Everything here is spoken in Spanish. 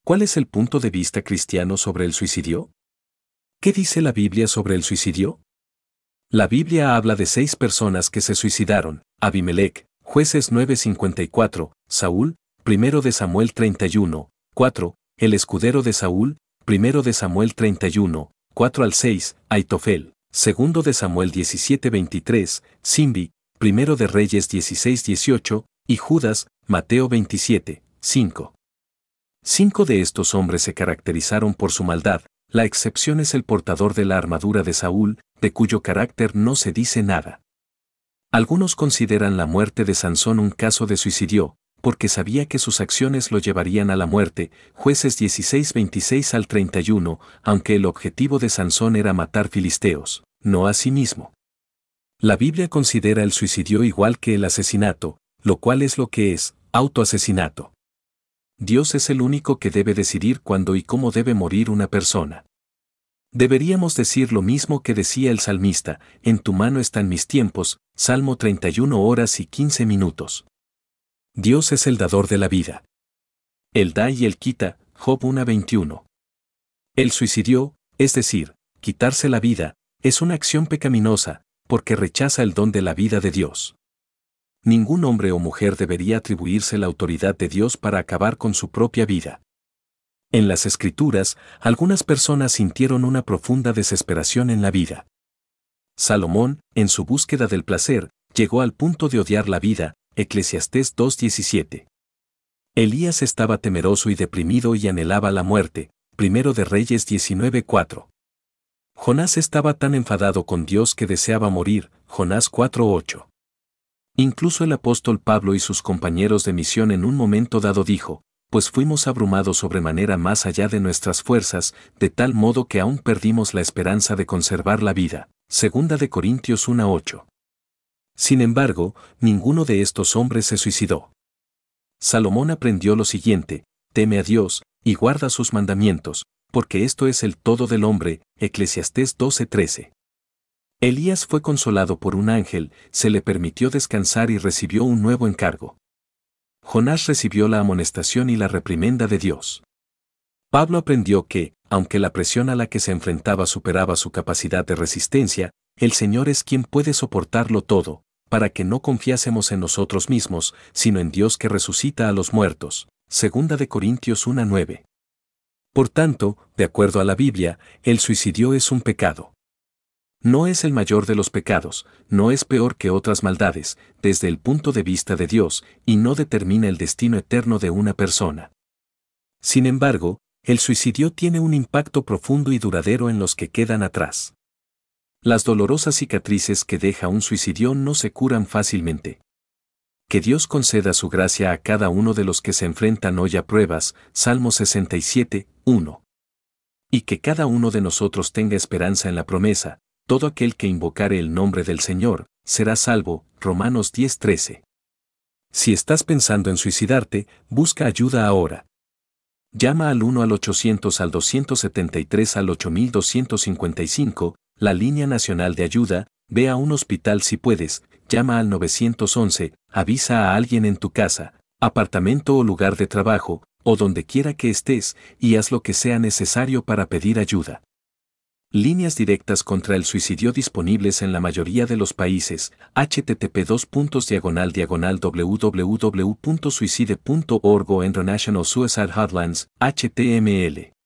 ¿Cuál es el punto de vista cristiano sobre el suicidio? ¿Qué dice la Biblia sobre el suicidio? La Biblia habla de 6 personas que se suicidaron: Abimelec, Jueces 9:54, Saúl, 1 de Samuel 31, 4, el escudero de Saúl, 1 de Samuel 31, 4 al 6, Aitofel, 2 de Samuel 17:23, Simbi, 1 de Reyes 16:18, y Judas, Mateo 27, 5. 5 de estos hombres se caracterizaron por su maldad. La excepción es el portador de la armadura de Saúl, de cuyo carácter no se dice nada. Algunos consideran la muerte de Sansón un caso de suicidio, porque sabía que sus acciones lo llevarían a la muerte, Jueces 16:26 al 31, aunque el objetivo de Sansón era matar filisteos, no a sí mismo. La Biblia considera el suicidio igual que el asesinato, lo cual es lo que es, autoasesinato. Dios es el único que debe decidir cuándo y cómo debe morir una persona. Deberíamos decir lo mismo que decía el salmista: en tu mano están mis tiempos, Salmo 31 horas y 15 minutos. Dios es el dador de la vida. Él da y él quita, Job 1:21. El suicidio, es decir, quitarse la vida, es una acción pecaminosa, porque rechaza el don de la vida de Dios. Ningún hombre o mujer debería atribuirse la autoridad de Dios para acabar con su propia vida. En las Escrituras, algunas personas sintieron una profunda desesperación en la vida. Salomón, en su búsqueda del placer, llegó al punto de odiar la vida, Eclesiastés 2:17. Elías estaba temeroso y deprimido y anhelaba la muerte, 1 de Reyes 19:4. Jonás estaba tan enfadado con Dios que deseaba morir, Jonás 4:8. Incluso el apóstol Pablo y sus compañeros de misión en un momento dado dijo: pues fuimos abrumados sobremanera más allá de nuestras fuerzas, de tal modo que aún perdimos la esperanza de conservar la vida. 2 de Corintios 1:8. Sin embargo, ninguno de estos hombres se suicidó. Salomón aprendió lo siguiente: teme a Dios, y guarda sus mandamientos, porque esto es el todo del hombre, Eclesiastés 12:13. Elías fue consolado por un ángel, se le permitió descansar y recibió un nuevo encargo. Jonás recibió la amonestación y la reprimenda de Dios. Pablo aprendió que, aunque la presión a la que se enfrentaba superaba su capacidad de resistencia, el Señor es quien puede soportarlo todo, para que no confiásemos en nosotros mismos, sino en Dios que resucita a los muertos. 2 de Corintios 1:9. Por tanto, de acuerdo a la Biblia, el suicidio es un pecado. No es el mayor de los pecados, no es peor que otras maldades, desde el punto de vista de Dios, y no determina el destino eterno de una persona. Sin embargo, el suicidio tiene un impacto profundo y duradero en los que quedan atrás. Las dolorosas cicatrices que deja un suicidio no se curan fácilmente. Que Dios conceda su gracia a cada uno de los que se enfrentan hoy a pruebas, Salmo 67:1. Y que cada uno de nosotros tenga esperanza en la promesa: todo aquel que invocare el nombre del Señor, será salvo, Romanos 10:13. Si estás pensando en suicidarte, busca ayuda ahora. Llama al 1 al 800 al 273 al 8255, la línea nacional de ayuda, ve a un hospital si puedes, llama al 911, avisa a alguien en tu casa, apartamento o lugar de trabajo, o donde quiera que estés, y haz lo que sea necesario para pedir ayuda. Líneas directas contra el suicidio disponibles en la mayoría de los países. http://www.suicide.org o International Suicide Hotlines, HTML.